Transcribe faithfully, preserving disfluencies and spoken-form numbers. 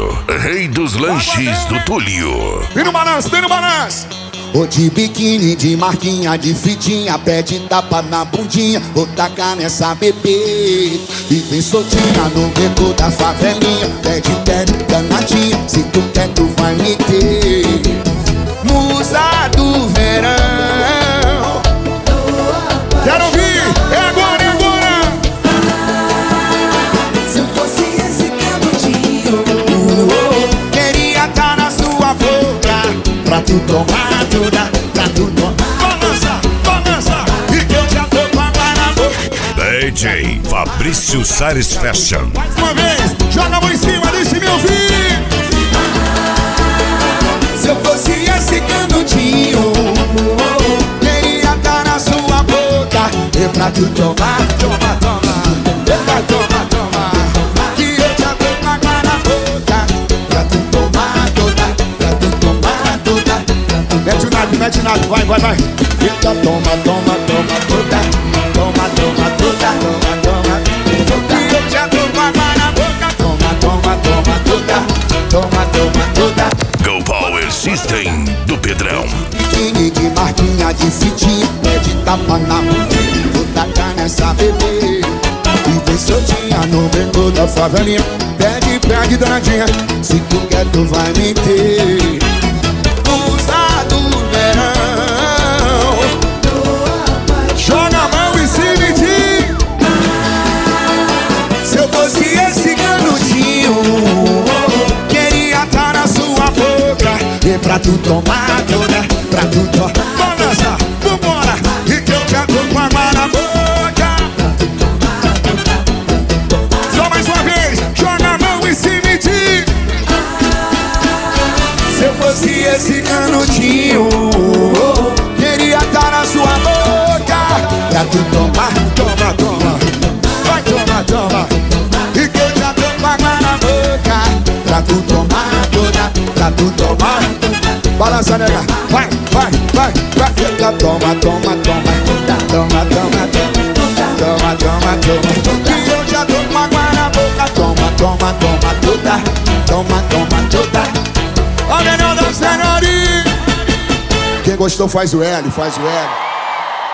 rei dos lanches do Túlio. Vem no balanço, vem no balanço. Ô de biquíni, de marquinha, de fitinha, pede tapa na bundinha, vou tacar nessa bebê. E vem soltinha no beco da favelinha, pede pé danadinha, se tu quer tu vai me ter. Musa do verão. Quero ouvir, é agora, é agora. Se eu fosse esse cabudinho, queria estar na sua boca, pra tu tomar toda, pra tu tomar. Balança, balança, e que eu já tô com água na boca. D J Fabrício Sares Fashion. Mais uma vez, joga a mão em cima, deixa me ouvir. Se eu fosse esse canudinho, queria estar na sua boca, e pra tu tomar, toma, toma, e pra tomar, toma, que eu já tô com água na boca, pra tu tomar toda, pra tu tomar toda, pra tu Mete o nado, mete o nado, vai, vai, vai. Eita, toma, toma, toma toda, toma, toma toda, toma, toma toda, que eu já tô com água na boca, toma, toma, toma toda, toma, toma toda. Go Power System do Pedrão. Biquíni de marquinha, de fitinha, pede tapa na bundinha, vou tacar nessa bebê. E vem soltinha no beco da favelinha, pede, pede danadinha, se tu quer tu vai me ter. Musa do verão. Joga a mão em cima e diz. Se eu fosse esse canudinho, queria estar na sua boca, e pra tu tomar toda, pra tu tomar. Balança, vambora, e que eu já tô com água na boca. Só mais uma vez, joga a mão em cima e diz. Se eu fosse esse canudinho, queria estar na sua boca, pra tu tomar, Toma, toma, vai, toma, toma. e que eu já tô com água na boca, pra tu tomar toda, pra tu tomar. Balança, nega, vai, vai, vai, vai. Fica, toma, toma, toma, toma, toma, toma, toma, toma, toma, que eu já tô com água na boca, toma, toma, toma toda, toma, toma toda. A melhor das melhores. Quem gostou faz o L, faz o L.